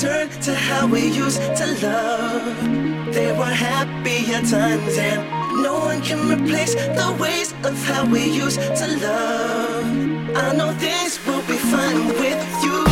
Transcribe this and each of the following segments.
return to how we used to love. There were happier times and no one can replace the ways of how we used to love. I know things will be fine with you.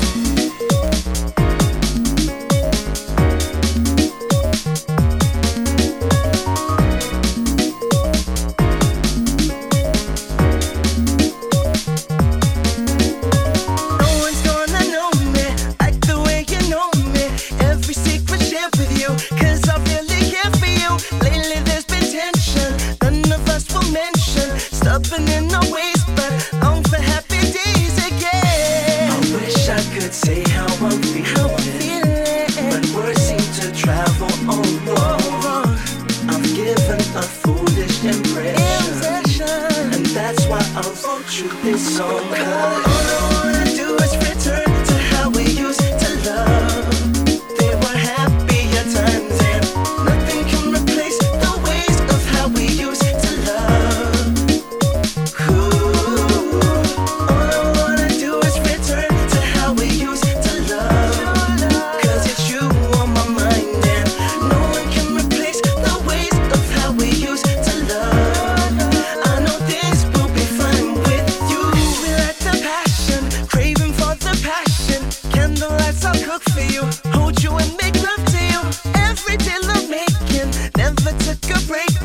Stubborn in our ways, but long for happy days again. I wish I could say how I'm feeling, but words seem to travel on wrong. I've given a foolish impression, and that's why I wrote you this song. 'Cause all I wanna do is return to how we used to love. There were happier times, and nothing can replace the ways of how we used to love. For you, hold you and make love to you. Every day love making, never took a break.